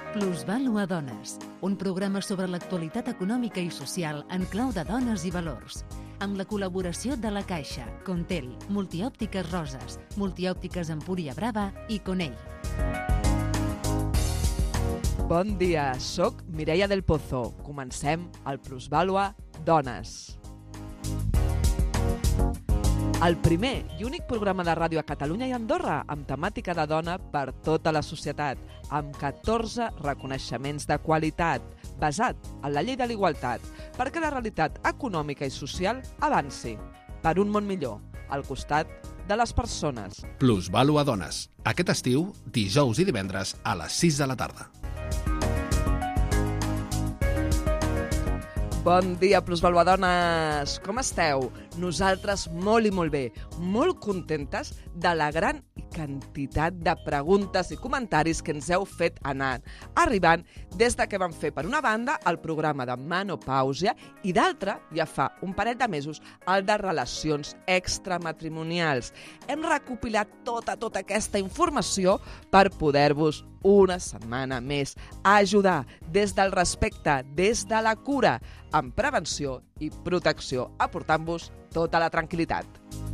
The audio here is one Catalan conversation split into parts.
Plusvàlua Dones, un programa sobre l'actualitat econòmica i social en clau de dones i valors, amb la col·laboració de La Caixa, Contel, Multiòptiques Roses, Multiòptiques Empúria Brava i Conell. Bon dia, soc Mireia del Pozo. Comencem el Plusvàlua Dones. El primer i únic programa de ràdio a Catalunya i Andorra amb temàtica de dona per tota la societat, amb 14 reconeixements de qualitat, basat en la llei de l'igualtat, perquè la realitat econòmica i social avanci per un món millor, al costat de les persones. Plusvàlua Dones. Aquest estiu, dijous i divendres a les 6 de la tarda. Bon dia, Plusvàlua Dones! Com esteu? Nosaltres molt i molt bé, molt contentes de la gran quantitat de preguntes i comentaris que ens heu fet anar arribant des de que vam fer, per una banda, el programa de menopàusia i d'altra, ja fa un parell de mesos, el de relacions extramatrimonials. Hem recopilat tota aquesta informació per poder-vos una setmana més ajudar des del respecte, des de la cura, amb prevenció i protecció, aportant-vos tota la tranquil·litat.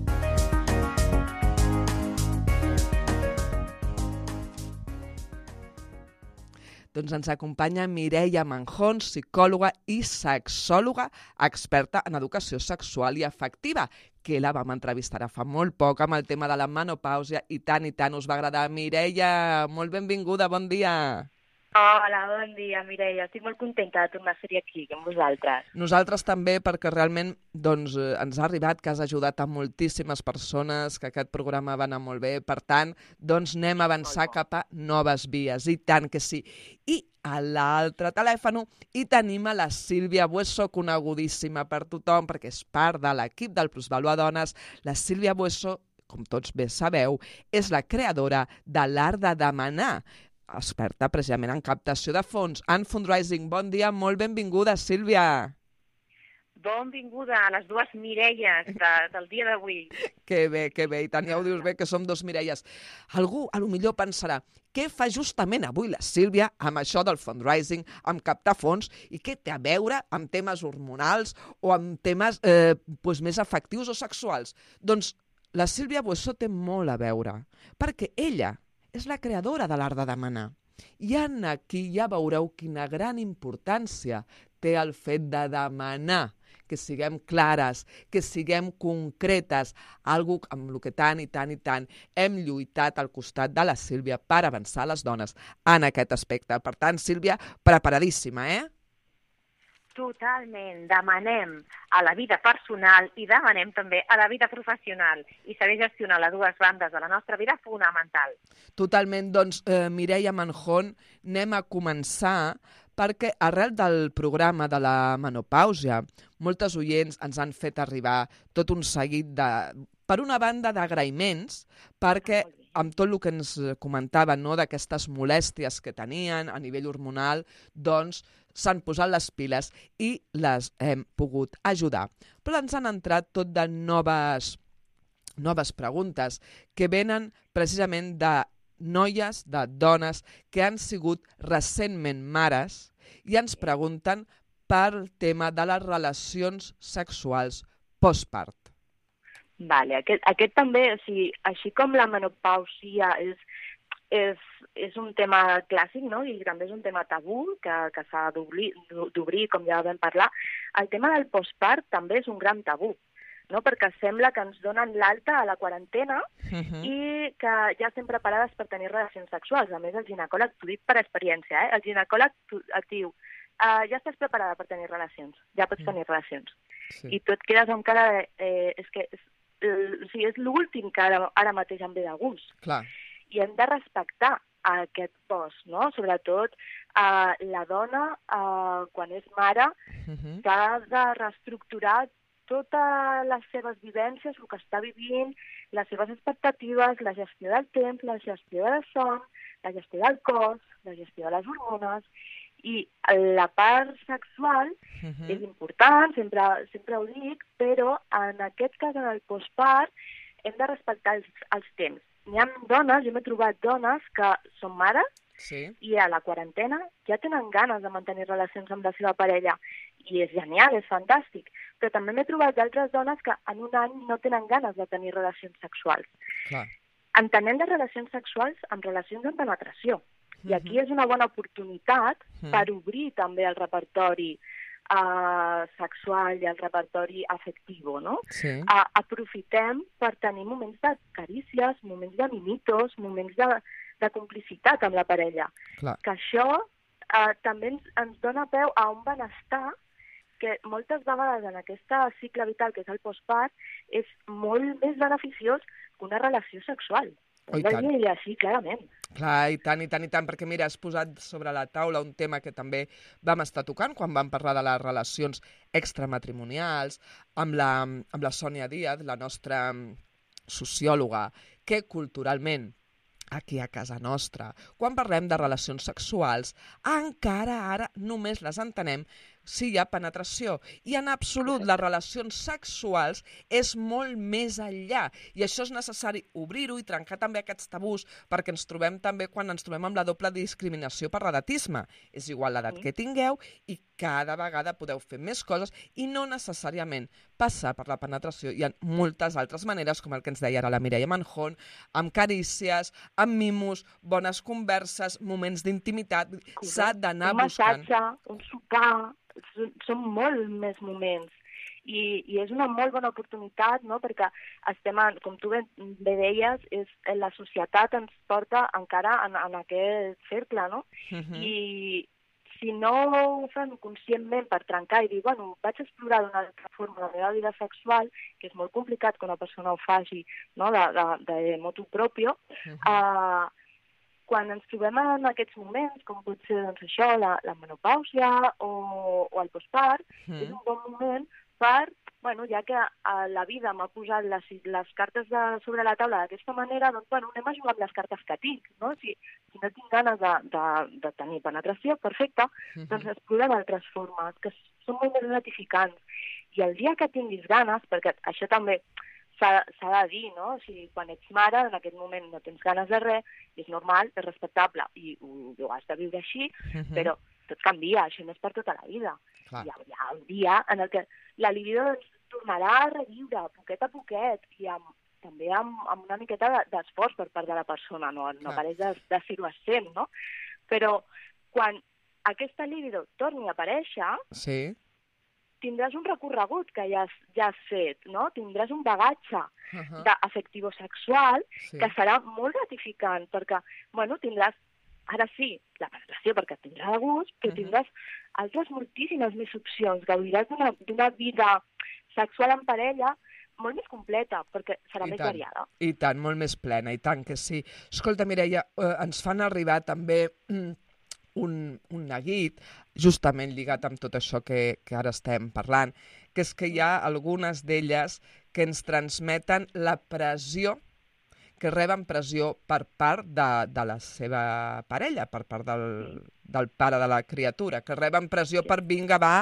Doncs ens acompanya Mireia Manjón, psicòloga i sexòloga, experta en educació sexual i afectiva, que la vam entrevistar fa molt poc amb el tema de la menopàusia i tant us va agradar. Mireia, molt benvinguda, bon dia. Hola, bon dia, Mireia. Estic molt contenta de tornar a ser aquí amb vosaltres. Nosaltres també, perquè realment ens ha arribat que has ajudat a moltíssimes persones, que aquest programa va anar molt bé. Per tant, anem a avançar cap a noves vies. I tant que sí. I a l'altre telèfon hi tenim a la Sílvia Bueso, conegudíssima per tothom, perquè és part de l'equip del Plusvàlua Dones. La Sílvia Bueso, com tots bé sabeu, és la creadora de l'Art de Demanar, experta precisament en captació de fons, en fundraising. Bon dia, molt benvinguda, Sílvia. Benvinguda a les dues Mireies del dia d'avui. Que bé, i tant, ja ho dius bé, que som dos Mireies. Algú, potser pensarà, què fa justament avui la Sílvia amb això del fundraising, amb captar fons, i què té a veure amb temes hormonals o amb temes més afectius o sexuals? Doncs la Sílvia Bueso té molt a veure, perquè ella és la creadora de l'Art de Demanar. I aquí ja veureu quina gran importància té el fet de demanar, que siguem clares, que siguem concretes, algo amb el que tant hem lluitat al costat de la Sílvia per avançar les dones en aquest aspecte. Per tant, Sílvia, preparadíssima, Totalment. Demanem a la vida personal i demanem també a la vida professional. I saber gestionar les dues bandes de la nostra vida fonamental. Totalment. Doncs, Mireia Manjón, anem a començar perquè arrel del programa de la menopàusia, moltes oients ens han fet arribar tot un seguit de, per una banda, d'agraïments, perquè amb tot el que ens comentaven, d'aquestes molèsties que tenien a nivell hormonal, doncs s'han posat les piles i les hem pogut ajudar. Però ens han entrat tot de noves preguntes que venen precisament de noies, de dones que han sigut recentment mares i ens pregunten pel tema de les relacions sexuals postpart. Vale, aquest també, o sigui, així com la menopàusia és un tema clàssic, i també és un tema tabú que s'ha d'obrir, com ja vam parlar, el tema del postpart també és un gran tabú, perquè sembla que ens donen l'alta a la quarantena i que ja estem preparades per tenir relacions sexuals. A més, el ginecòleg, t'ho dic per experiència, el ginecòleg et diu ja estàs preparada per tenir relacions, ja pots tenir relacions. Sí. I tu et quedes amb cara de... és l'últim que ara mateix em ve de gust. Clar. I hem de respectar aquest post, Sobretot la dona, quan és mare, s'ha de reestructurar totes les seves vivències, el que està vivint, les seves expectatives, la gestió del temps, la gestió del son, la gestió del cos, la gestió de les hormones. I la part sexual és important, sempre ho dic, però en aquest cas, en el postpart, hem de respectar els temps. N'hi ha dones, jo m'he trobat dones que són mares Sí. I a la quarantena ja tenen ganes de mantenir relacions amb la seva parella. I és genial, és fantàstic. Però també m'he trobat d'altres dones que en un any no tenen ganes de tenir relacions sexuals. Clar. Entenem les relacions sexuals amb relacions de penetració. I aquí és una bona oportunitat per obrir també el repertori sexual i el repertori afectiu, no? Sí. Aprofitem per tenir moments de carícies, moments de mimitos, moments de complicitat amb la parella. Clar. Que això també ens dona peu a un benestar que moltes vegades en aquest cicle vital, que és el postpart, és molt més beneficiós que una relació sexual. Oh, i tant. Hem de dir així, clarament. Clar, i tant, perquè mira, has posat sobre la taula un tema que també vam estar tocant quan vam parlar de les relacions extramatrimonials amb la Sònia Díaz, la nostra sociòloga, que culturalment aquí a casa nostra, quan parlem de relacions sexuals, encara ara només les entenem si hi ha penetració. I en absolut les relacions sexuals és molt més enllà. I això és necessari obrir-ho i trencar també aquests tabús, perquè ens trobem també quan ens trobem amb la doble discriminació per l'edatisme. És igual l'edat que tingueu i cada vegada podeu fer més coses i no necessàriament passar per la penetració. Hi ha moltes altres maneres, com el que ens deia ara la Mireia Manjón, amb carícies, amb mimos, bones converses, moments d'intimitat. S'ha d'anar buscant. Un massatge, un sopar, són molt més moments. I és una molt bona oportunitat, no? Perquè estem, com tu bé deies, la societat ens porta encara en aquest cercle, no? I si no ho fem conscientment per trencar i dir, bueno, vaig explorar d'una altra forma la meva vida sexual, que és molt complicat que una persona ho faci, no? de motu propio, quan ens trobem en aquests moments, com pot ser doncs, això, la menopàusia o el postpart, és un bon moment per, bueno, ja que la vida m'ha posat les cartes sobre la taula d'aquesta manera, doncs, bueno, anem a jugar amb les cartes que tinc, no? Si no tinc ganes de tenir penetració, perfecte, doncs explorem altres formes, que són molt més gratificants. I el dia que tinguis ganes, perquè això també s'ha de dir, no? O sigui, quan ets mare, en aquest moment no tens ganes de res, és normal, és respectable, i ho has de viure així, però tot canvia, això no és per tota la vida. Hi ha un dia en el que la libido tornarà a reviure, poquet a poquet, i també amb una miqueta d'esforç per part de la persona, no pareix de ser-ho essent, no? Però quan aquesta libido torni a aparèixer, tindràs un recorregut que ja has fet, no? Tindràs un bagatge afectivo-sexual que serà molt gratificant, perquè, bueno, tindràs, ara sí, la penetració perquè et tindrà de gust, però tindràs altres moltíssimes més opcions, gaudiràs d'una vida sexual en parella molt més completa, perquè serà més variada. I tant, molt més plena, i tant que sí. Escolta, Mireia, ens fan arribar també un neguit, justament lligat amb tot això que ara estem parlant, que és que hi ha algunes d'elles que ens transmeten la pressió, que reben pressió per part de la seva parella, per part del pare de la criatura, que reben pressió per vinga, va...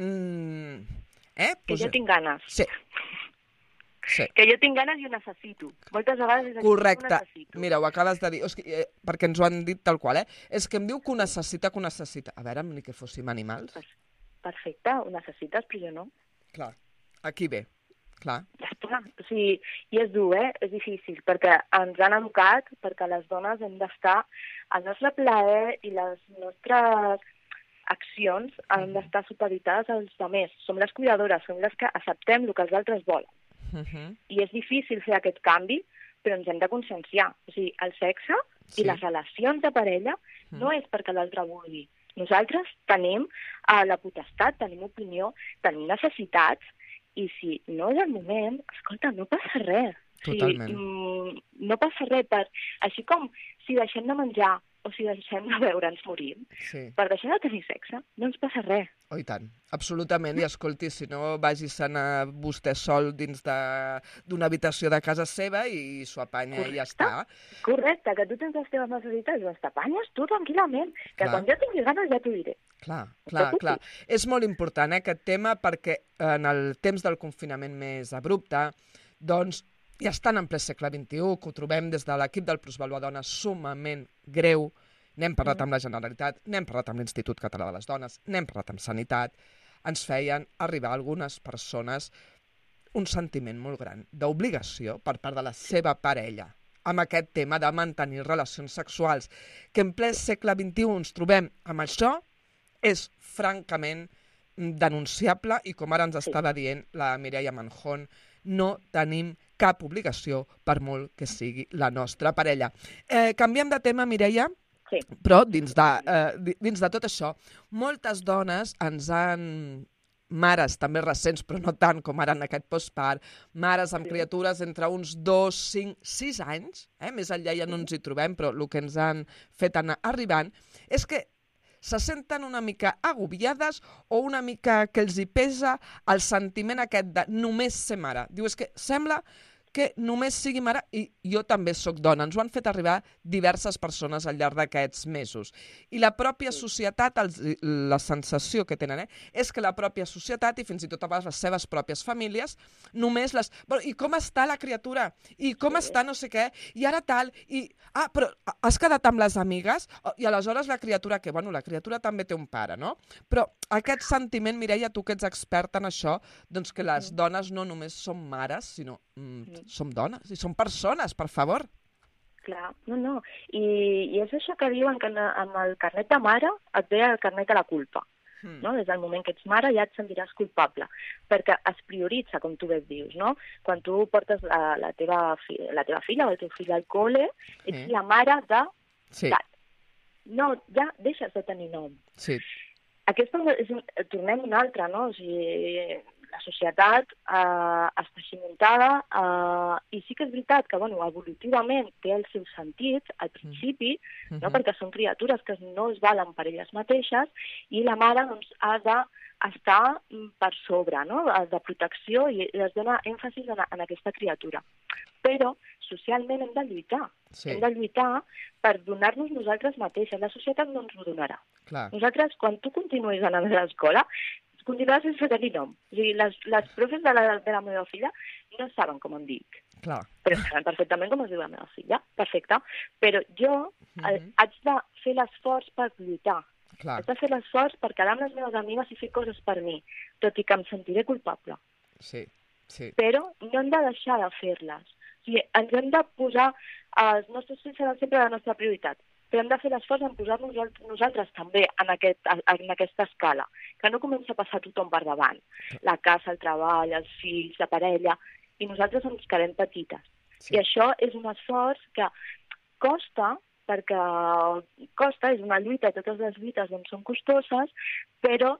Que jo tinc ganes. Sí. Que jo tinc ganes i ho necessito. Moltes vegades és així, correcte. Ho necessito. Mira, ho acabes de dir, perquè ens ho han dit tal qual, És que em diu que ho necessita, A veure, ni que fóssim animals. Perfecte, ho necessites, però jo no. Clar, aquí ve, clar. Ja està. O sigui, i és dur, És difícil, perquè ens han educat, perquè les dones hem d'estar... El nostre plaer i les nostres accions han d'estar supeditades als altres. Som les cuidadores, som les que acceptem el que els altres volen. I és difícil fer aquest canvi, però ens hem de conscienciar. O sigui, el sexe i les relacions de parella no és perquè l'altre vulgui. Nosaltres tenim la potestat, tenim opinió, tenim necessitats, i si no és el moment, escolta, no passa res. Totalment. O sigui, no passa res. Així com si deixem de menjar o si deixem de beure ens morim, per deixar de tenir sexe no ens passa res. Oh, i tant, absolutament. I escolti, si no, vagi-se'n vostè sol dins d'una habitació de casa seva i s'ho apanya i ja està. Correcte, que tu tens les teves necessitats, doncs t'apanyes tu tranquil·lament, que quan jo tingui ganes ja t'ho diré. Clar. És molt important, aquest tema, perquè en el temps del confinament més abrupte, doncs, ja estan en ple segle XXI, que ho trobem des de l'equip del Plusvalua Dona sumament greu, n'hem parlat amb la Generalitat, n'hem parlat amb l'Institut Català de les Dones, n'hem parlat amb Sanitat, ens feien arribar algunes persones un sentiment molt gran d'obligació per part de la seva parella amb aquest tema de mantenir relacions sexuals. Que en ple segle XXI ens trobem amb això és francament denunciable i, com ara ens estava dient la Mireia Manjón, no tenim cap obligació per molt que sigui la nostra parella. Canviem de tema, Mireia, Sí. però dins de tot això, moltes dones ens han... mares també recents, però no tant com ara en aquest postpart, mares amb criatures entre uns 2, 5, 6 anys, més enllà ja no ens hi trobem, però el que ens han fet anar arribant, és que se senten una mica agobiades o una mica que els hi pesa el sentiment aquest de només ser mare. Diu, és que sembla que només sigui mare, i jo també sóc dona. Ens ho han fet arribar diverses persones al llarg d'aquests mesos. I la pròpia societat, la sensació que tenen, és que la pròpia societat, i fins i tot a vegades les seves pròpies famílies, només les... Bueno, i com està la criatura? I com està no sé què? I ara tal? I... Ah, però has quedat amb les amigues? I aleshores la criatura què? Bueno, la criatura també té un pare, no? Però aquest sentiment, Mireia, tu que ets experta en això, doncs que les dones no només som mares, sinó som dones i som persones, per favor. Clar, no. I és això que diuen que amb el carnet de mare et ve el carnet de la culpa. No? Des del moment que ets mare ja et sentiràs culpable, perquè es prioritza, com tu bé dius, no? Quan tu portes la teva filla o el teu fill al col·le, ets la mare de... Sí. No, ja deixes de tenir nom. Sí. Aquesta tornem una altra, no? O sigui, la societat està així muntada i sí que és veritat que, bueno, evolutivament té el seu sentit al principi, no? Perquè són criatures que no es valen per elles mateixes i la mare doncs, ha d'estar per sobre, no? De protecció, i es dona èmfasis en aquesta criatura. Però socialment hem de lluitar. Sí. Hem de lluitar per donar-nos nosaltres mateixes. La societat no ens ho donarà. Clar. Nosaltres, quan tu continuïs anant a l'escola, continuaràs sense tenir nom. O sigui, les profes de la meva filla no saben com em dic. Clar. Però saben perfectament com es diu la meva filla. Perfecte. Però jo haig de fer l'esforç per lluitar. Clar. Haig de fer l'esforç per quedar amb les meves amigues i fer coses per mi, tot i que em sentiré culpable. Sí. Però no hem de deixar de fer-les. O sigui, ens hem de posar... Els nostres fills seran sempre la nostra prioritat, però hem de fer l'esforç en posar-nos nosaltres també en aquesta escala, que no comença a passar tothom per davant. La casa, el treball, els fills, la parella, i nosaltres ens quedem petites. Sí. I això és un esforç que costa, perquè costa, és una lluita, totes les lluites doncs, són costoses, però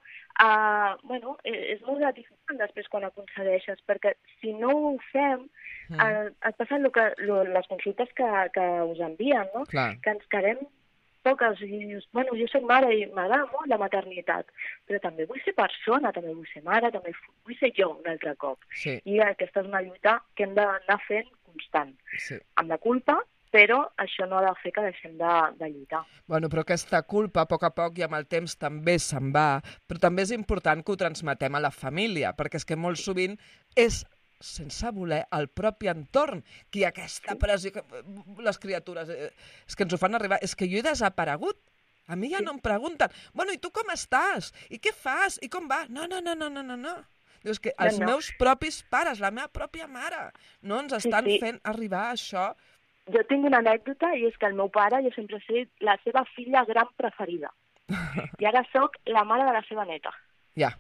és molt gratificant després quan aconsegueixes, perquè si no ho fem, et passen les consultes que us envien, no? Clar. Que ens quedem poques, i dius, bueno, jo soc mare i m'agrada molt la maternitat, però també vull ser persona, també vull ser mare, també vull ser jo un altre cop. Sí. I aquesta és una lluita que hem d'anar fent constant, amb la culpa, però això no ha de fer que deixem de lluitar. Bueno, però aquesta culpa, a poc i amb el temps, també se'n va, però també és important que ho transmetem a la família, perquè és que molt sovint és, sense voler, el propi entorn qui aquesta pressió, les criatures, és que ens ho fan arribar, és que jo he desaparegut. A mi ja no em pregunten, bueno, i tu com estàs? I què fas? I com va? No. Dius que els meus propis pares, la meva pròpia mare, no ens estan fent arribar això. Jo tinc una anècdota, i és que el meu pare, jo sempre he sigut la seva filla gran preferida. I ara sóc la mare de la seva neta. Ja.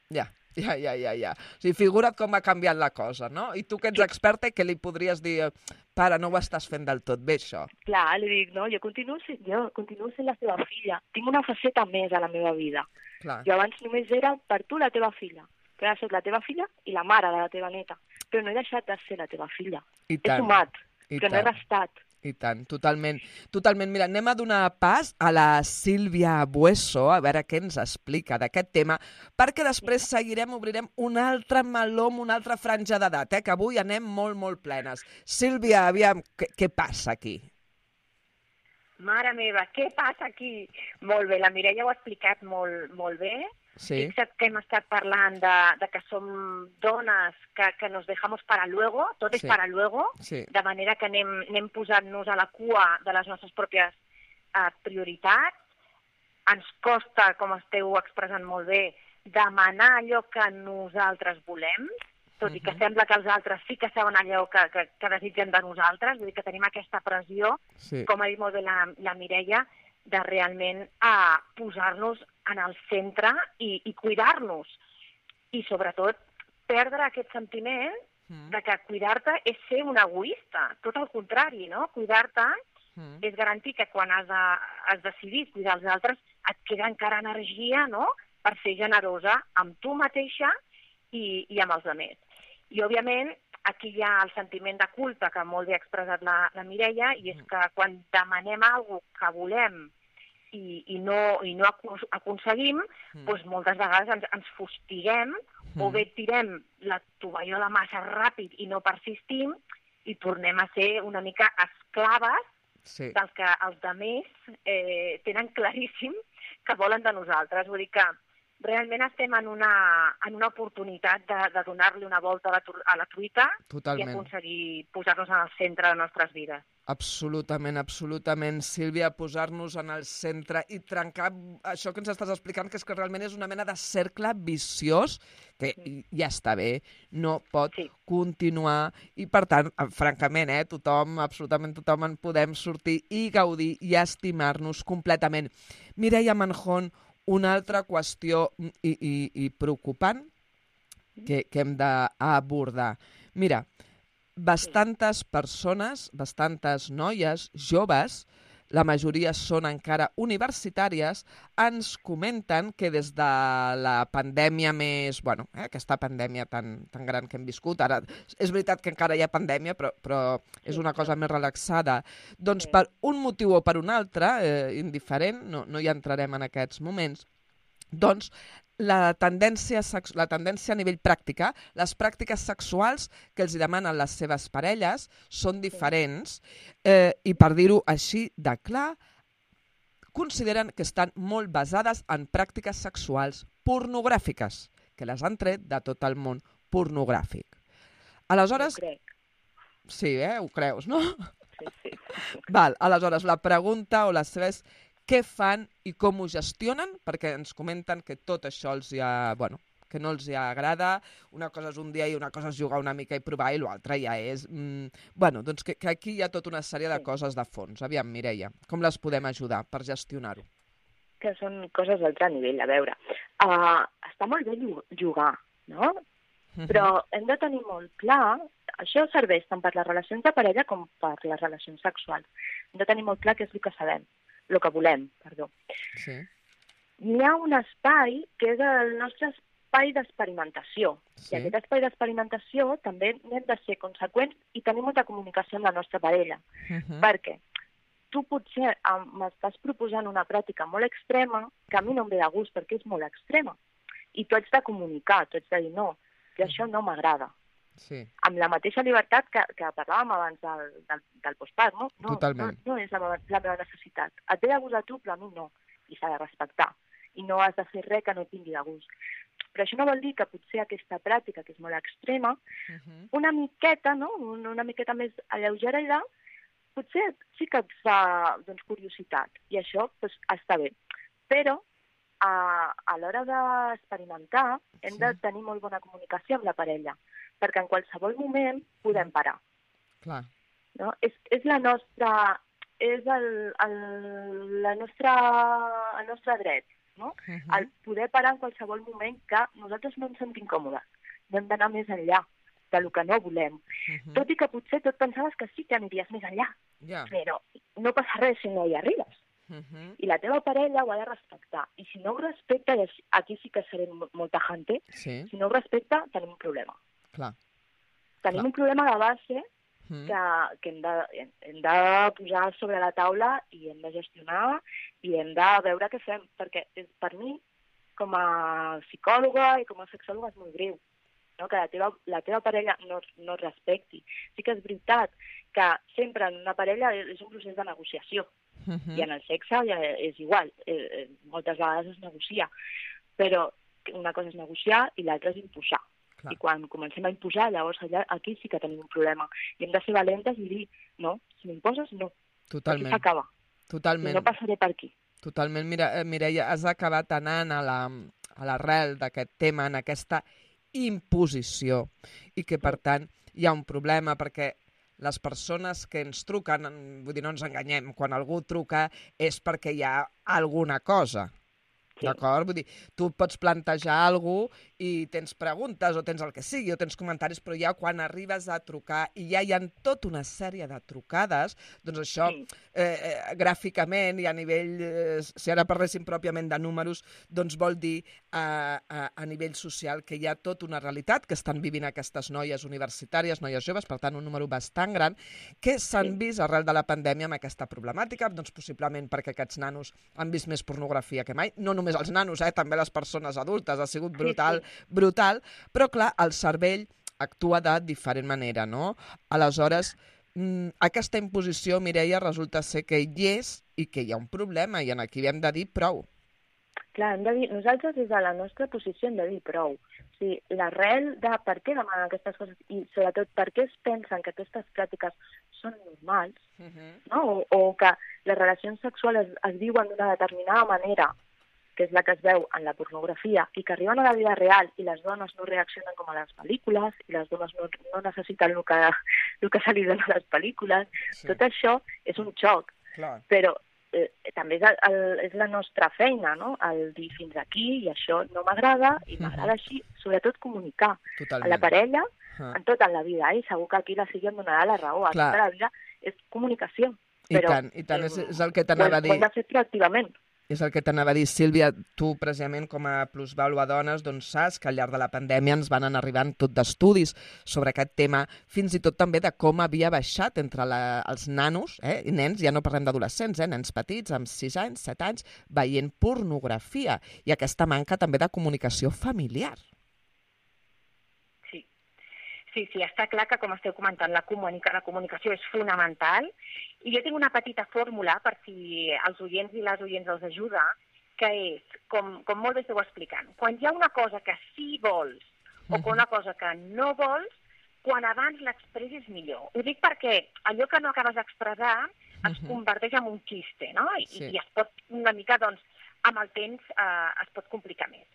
O sigui, figura't com ha canviat la cosa, no? I tu que ets experta, què li podries dir? Pare, no ho estàs fent del tot bé, això. Clar, li dic, no, jo continuo sent la seva filla. Tinc una faceta més a la meva vida. Clar. Jo abans només era per tu la teva filla. Que ara soc la teva filla i la mare de la teva neta. Però no he deixat de ser la teva filla. He sumat. Però no he restat. I tant, totalment. Mira, anem a donar pas a la Sílvia Bueso, a veure què ens explica d'aquest tema, perquè després obrirem un altre meló, una altra franja d'edat, que avui anem molt plenes. Sílvia, aviam, què passa aquí? Mare meva, què passa aquí? Molt bé, la Mireia ho ha explicat molt bé. Sí. Fixa't que hem estat parlant de que som dones que nos dejamos para luego, tot és para luego, de manera que anem posant-nos a la cua de les nostres pròpies prioritats, ens costa, com esteu expressant molt bé, demanar allò que nosaltres volem, tot i que sembla que els altres sí que saben allò que desitgen de nosaltres, vull dir que tenim aquesta pressió, com ha dit molt bé la Mireia, de realment posar-nos en el centre i cuidar-nos. I sobretot perdre aquest sentiment de que cuidar-te és ser un egoista, tot el contrari, no? Cuidar-te és garantir que quan has decidit cuidar els altres et queda encara energia, no?, per ser generosa amb tu mateixa i amb els altres. I, òbviament, aquí hi ha el sentiment de culpa que molt bé ha expressat la Mireia, i és que quan demanem alguna cosa que volem i no aconseguim, doncs moltes vegades ens fustiguem o bé tirem la tovallola massa ràpid i no persistim i tornem a ser una mica esclaves del que els altres tenen claríssim que volen de nosaltres. Vull dir que realment estem en una oportunitat de donar-li una volta a la truita i aconseguir posar-nos en el centre de les nostres vides. Absolutament, absolutament, Sílvia, posar-nos en el centre i trencar això que ens estàs explicant, que és que realment és una mena de cercle viciós que ja està bé, no pot continuar i, per tant, francament, tothom, absolutament tothom en podem sortir i gaudir i estimar-nos completament. Mireia Manjón, una altra qüestió i preocupant que hem d'abordar. Mira, bastantes persones, bastantes noies, joves, la majoria són encara universitàries, ens comenten que des de la pandèmia més... Bueno, aquesta pandèmia tan gran que hem viscut, ara és veritat que encara hi ha pandèmia, però és una cosa més relaxada. Doncs per un motiu o per un altre, indiferent, no hi entrarem en aquests moments, doncs la tendència a nivell pràctica, les pràctiques sexuals que els demanen les seves parelles són diferents i, per dir-ho així de clar, consideren que estan molt basades en pràctiques sexuals pornogràfiques, que les han tret de tot el món pornogràfic. Aleshores... Ho crec. Sí, ho creus, no? Sí. Val, aleshores, la pregunta o la seva és què fan i com ho gestionen, perquè ens comenten que tot això que no els agrada, una cosa és un dia i una cosa és jugar una mica i provar i l'altra ja és... doncs que aquí hi ha tota una sèrie de coses de fons. Aviam, Mireia, com les podem ajudar per gestionar-ho? Que són coses d'altre nivell, a veure. Està molt bé jugar, no? Però hem de tenir molt clar, això serveix tant per les relacions de parella com per les relacions sexuals. Hem de tenir molt clar què és el que sabem. El que volem, perdó. Sí. Hi ha un espai que és el nostre espai d'experimentació. Sí. I aquest espai d'experimentació també hem de ser conseqüents i tenir molta comunicació amb la nostra parella. Perquè tu potser m'estàs proposant una pràctica molt extrema que a mi no em ve de gust perquè és molt extrema. I tu ets de comunicar, tu ets de dir no, que això no m'agrada. Sí. Amb la mateixa llibertat que parlàvem abans del postpart, no? Totalment. No és la meva necessitat. Et ve de gust a tu, però a mi no. I s'ha de respectar. I no has de fer res que no tingui de gust. Però això no vol dir que potser aquesta pràctica, que és molt extrema, una miqueta, no? Una miqueta més alleugera, potser sí que et fa curiositat. I això està bé. Però a l'hora d'experimentar hem de tenir molt bona comunicació amb la parella, perquè en qualsevol moment podem parar. Clar. No? És la nostra... És el nostre dret, no? El poder parar en qualsevol moment que nosaltres no ens sentim còmodes. No hem d'anar més enllà del que no volem. Tot i que potser tot pensaves que sí que aniries més enllà, però no passa res si no hi arribes. I la teva parella ho ha de respectar. I si no ho respecta, i aquí sí que seré molt tajante, si no ho respecta, tenim un problema. Clar. Tenim un problema de base que hem de posar sobre la taula i hem de gestionar i hem de veure què fem, perquè per mi, com a psicòloga i com a sexòloga, és molt greu, no? Que la teva parella no es respecti. Sí que és veritat que sempre en una parella és un procés de negociació. I en el sexe ja és igual, moltes vegades es negocia, però una cosa és negociar i l'altra és imposar. Clar. I quan comencem a imposar, llavors aquí sí que tenim un problema. I hem de ser valentes i dir, no, si m'imposes, no. Totalment. Aquí s'acaba. Totalment. I no passaré per aquí. Totalment. Mireia, has acabat anant a l'arrel d'aquest tema, en aquesta imposició, i que, per tant, hi ha un problema, perquè les persones que ens truquen, vull dir, no ens enganyem, quan algú truca és perquè hi ha alguna cosa. Sí. D'acord? Vull dir, tu pots plantejar alguna cosa i tens preguntes o tens el que sigui o tens comentaris, però ja quan arribes a trucar i ja hi ha tota una sèrie de trucades, doncs això gràficament i a nivell, si ara parléssim pròpiament de números, doncs vol dir a nivell social que hi ha tota una realitat que estan vivint aquestes noies universitàries, noies joves, per tant un número bastant gran, que s'han vist arrel de la pandèmia amb aquesta problemàtica, doncs possiblement perquè aquests nanos han vist més pornografia que mai, no només els nanos, també les persones adultes, ha sigut brutal, brutal, però clar, el cervell actua de diferent manera, no? Aleshores, aquesta imposició, Mireia, resulta ser que hi és i que hi ha un problema i aquí hem de dir prou. Clar, hem de dir, nosaltres des de la nostra posició hem de dir prou. O sigui, l'arrel de per què demanen aquestes coses i sobretot per què es pensen que aquestes pràctiques són normals, no? O que les relacions sexuals es viuen d'una determinada manera, que és la que es veu en la pornografia, i que arriben a la vida real i les dones no reaccionen com a les pel·lícules, i les dones no necessiten el que se li dona a les pel·lícules. Sí. Tot això és un xoc. Clar. Però també és la nostra feina, no? El dir fins aquí i això no m'agrada i m'agrada així, sobretot comunicar. Totalment. A la parella, en tota la vida, i segur que aquí la Sílvia em donarà la raó, a tota la vida és comunicació. Però, I tant, és el que t'anava a dir. Ho hem de fer proactivament. És el que t'anava a dir, Sílvia, tu precisament com a Plusvàlua Dones, doncs saps que al llarg de la pandèmia ens van anar arribant tot d'estudis sobre aquest tema, fins i tot també de com havia baixat entre els nanos, i nens, ja no parlem d'adolescents, nens petits, amb 6 anys, 7 anys, veient pornografia, i aquesta manca també de comunicació familiar. Sí, està clar que, com esteu comentant, la comunicació és fonamental. I jo tinc una petita fórmula, per si els oients i les oients els ajuda, que és, com molt bé esteu explicant, quan hi ha una cosa que sí vols o una cosa que no vols, quan abans l'expressis millor. Ho dic perquè allò que no acabes d'expressar es converteix en un quiste, no? I es pot una mica, doncs, amb el temps es pot complicar més.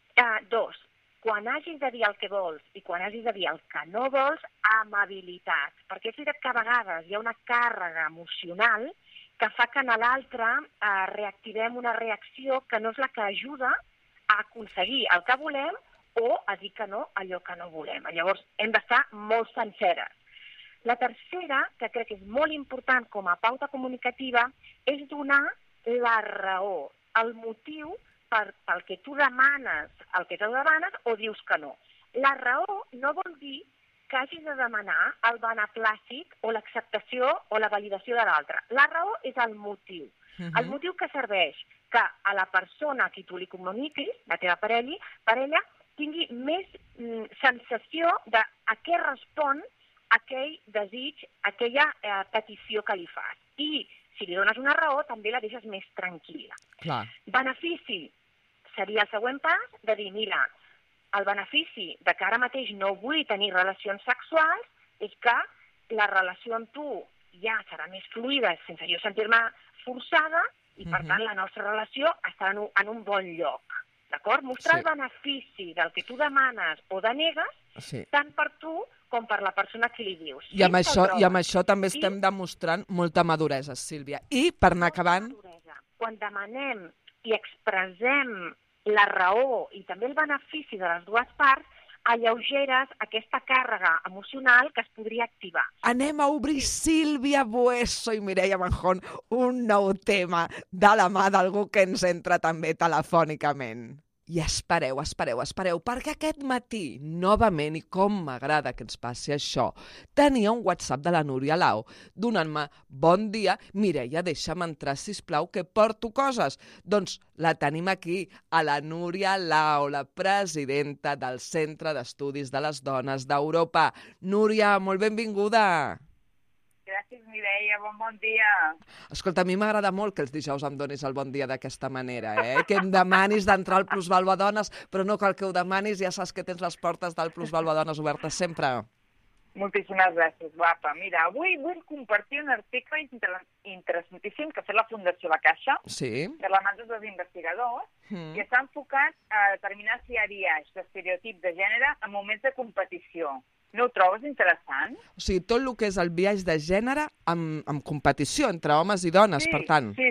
2. Quan hagis de dir el que vols i quan hagis de dir el que no vols, amabilitat. Perquè és veritat que a vegades hi ha una càrrega emocional que fa que en l'altre reactivem una reacció que no és la que ajuda a aconseguir el que volem o a dir que no allò que no volem. Llavors, hem d'estar molt senceres. La tercera, que crec que és molt important com a pauta comunicativa, és donar la raó, el motiu pel que tu demanes el que tu demanes o dius que no. La raó no vol dir que hagis de demanar el beneplàcit o l'acceptació o la validació de l'altre. La raó és el motiu. El motiu que serveix que a la persona a qui tu li comuniquis, la teva parella, tingui més sensació de a què respon aquell desig, aquella petició que li fas. I si li dones una raó, també la deixes més tranquil·la. Clar. Benefici seria el següent pas de dir, mira, el benefici de que ara mateix no vull tenir relacions sexuals és que la relació amb tu ja serà més fluida sense jo sentir-me forçada i, per tant, la nostra relació estarà en un bon lloc. D'acord? Mostrar el benefici del que tu demanes o denegues, tant per tu com per la persona que li dius. I amb això també estem demostrant molta maduresa, Sílvia. I, per anar acabant... Quan demanem i expressem la raó i també el benefici de les dues parts, alleugeres aquesta càrrega emocional que es podria activar. Anem a obrir, Sílvia Bueso i Mireia Manjón, un nou tema de la mà d'algú que ens entra també telefònicament. I espereu, perquè aquest matí, novament, i com m'agrada que ens passi això, tenia un WhatsApp de la Núria Lau donant-me bon dia. Mireia, deixa'm entrar, sisplau, que porto coses. Doncs la tenim aquí, a la Núria Lau, la presidenta del Centre d'Estudis de les Dones d'Europa. Núria, molt benvinguda. Gràcies, Mireia, bon dia. Escolta, a mi m'agrada molt que els dijous em donis el bon dia d'aquesta manera, que em demanis d'entrar al Plusvàlua Dones, però no cal que ho demanis, ja saps que tens les portes del Plusvàlua Dones obertes sempre. Moltíssimes gràcies, guapa. Mira, avui vull compartir un article interessantíssim que ha fet la Fundació La Caixa, Sí. de la mà dels investigadors, i està enfocat a determinar si hi ha biaix d'estereotip de gènere en moments de competició. No ho trobes interessant? O sigui, tot el que és el biaix de gènere amb competició entre homes i dones, per tant. Sí.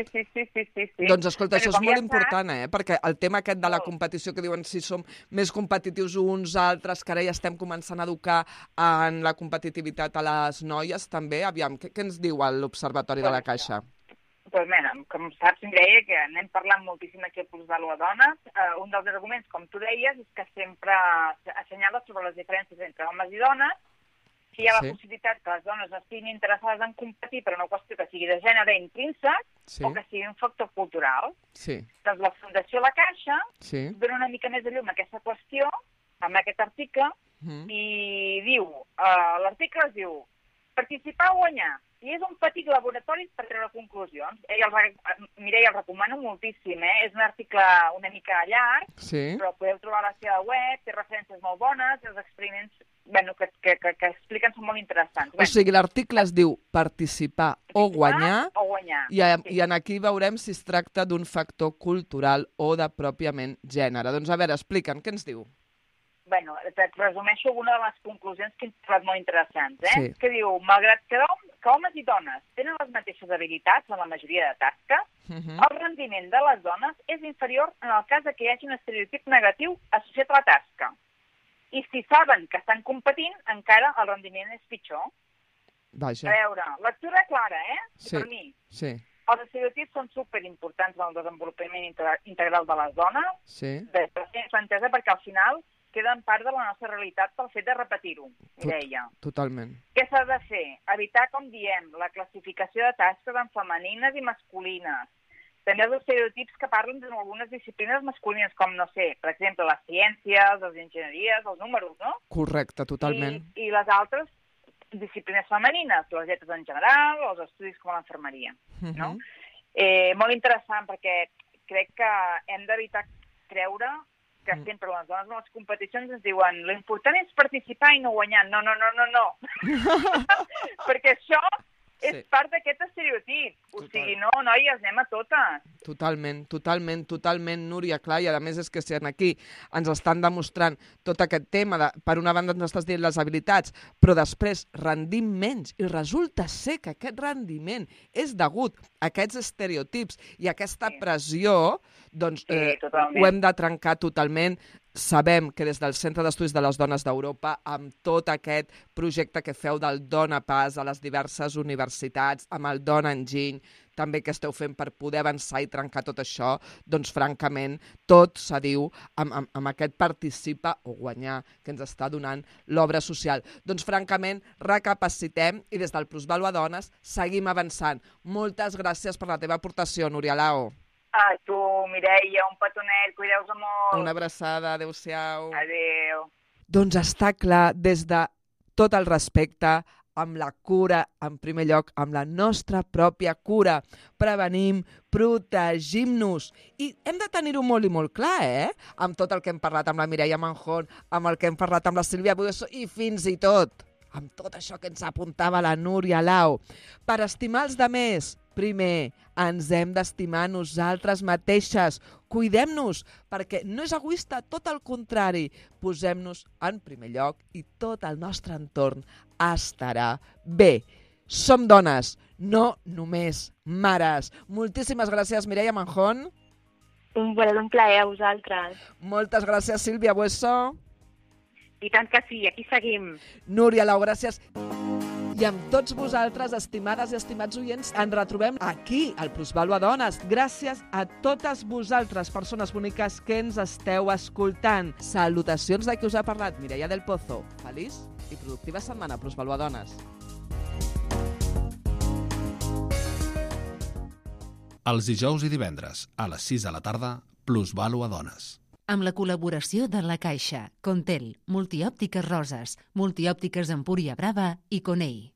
Doncs escolta, això és com molt ja important, perquè el tema aquest de la competició que diuen si som més competitius uns altres, que ara ja estem començant a educar en la competitivitat a les noies també, aviam, què ens diu l'Observatori de la Caixa? Doncs mira, com saps, deia que anem parlant moltíssim aquí a Plusvalua Dones. Un dels arguments, com tu deies, és que sempre assenyala sobre les diferències entre homes i dones, que hi ha la possibilitat que les dones no estiguin interessades en competir per una qüestió que sigui de gènere intrínsec o que sigui un factor cultural. Sí. Doncs la Fundació La Caixa dona una mica més de llum a aquesta qüestió, amb aquest article, i diu, l'article es diu participar o guanyar. I és un petit laboratori per treure conclusions. Mireia, el recomano moltíssim, És un article una mica llarg, però podeu trobar a la seva web, té referències molt bones, els experiments que expliquen són molt interessants. O sigui, l'article es diu participar o guanyar, i aquí veurem si es tracta d'un factor cultural o de pròpiament gènere. Doncs a veure, explica'm, què ens diu? Bueno, et resumeixo una de les conclusions que he trobat molt interessants, que diu, malgrat que homes i dones tenen les mateixes habilitats en la majoria de tasques, el rendiment de les dones és inferior en el cas que hi hagi un estereotip negatiu associat a la tasca. I si saben que estan competint, encara el rendiment és pitjor. Vaja. A veure, lectura clara, per mi. Sí. Els estereotips són superimportants en el desenvolupament integral de les dones, de entesa perquè al final queden part de la nostra realitat pel fet de repetir-ho, deia. Totalment. Què s'ha de fer? Evitar, com diem, la classificació de tasques en femenines i masculines. També els estereotips que parlen d'algunes disciplines masculines, com, no sé, per exemple, les ciències, les enginyeries, els números, no? Correcte, totalment. I les altres disciplines femenines, les lletres en general, o els estudis com l'enfermeria, no? Molt interessant, perquè crec que hem d'evitar creure que sempre les dones en les competicions ens diuen l'important és participar i no guanyar. No. Perquè això és part d'aquest estereotip. O sigui, no, noies, anem a totes. Totalment, Núria, clar, i a més és que si aquí ens estan demostrant tot aquest tema, per una banda ens estàs dient les habilitats, però després rendim menys, i resulta ser que aquest rendiment és degut a aquests estereotips i a aquesta pressió, doncs ho hem de trencar totalment. Sabem que des del Centre d'Estudis de les Dones d'Europa, amb tot aquest projecte que feu del Dona Pas a les diverses universitats, amb el Dona Enginy, també que esteu fent per poder avançar i trencar tot això, doncs francament tot s'adiu amb aquest participa o guanyar que ens està donant l'obra social. Doncs francament recapacitem i des del Plusvalua Dones seguim avançant. Moltes gràcies per la teva aportació, Núria Lao. A tu, Mireia, un petonet, cuideu-vos molt. Una abraçada, adéu-siau. Adéu. Doncs està clar, des de tot el respecte, amb la cura, en primer lloc, amb la nostra pròpia cura. Prevenim, protegim-nos. I hem de tenir-ho molt i molt clar, amb tot el que hem parlat amb la Mireia Manjón, amb el que hem parlat amb la Sílvia Bueso i fins i tot amb tot això que ens apuntava la Núria Lau. Per estimar els demés, primer, ens hem d'estimar nosaltres mateixes. Cuidem-nos, perquè no és egoista, tot el contrari. Posem-nos en primer lloc i tot el nostre entorn estarà bé. Som dones, no només mares. Moltíssimes gràcies, Mireia Manjón. Un plaer a vosaltres. Moltes gràcies, Sílvia Bueso. I tant que sí, aquí seguim. Núria Lau, gràcies. I amb tots vosaltres, estimades i estimats oients, ens retrobem aquí, al Plusvalua Dones. Gràcies a totes vosaltres, persones boniques que ens esteu escoltant. Salutacions de qui us ha parlat, Mireia del Pozo. Feliç i productiva setmana, Plusvalua Dones. Els dijous i divendres, a les 6 de la tarda, Plusvalua Dones. Amb la col·laboració de La Caixa, Contel, Multiòptiques Roses, Multiòptiques Empúria Brava i Conei.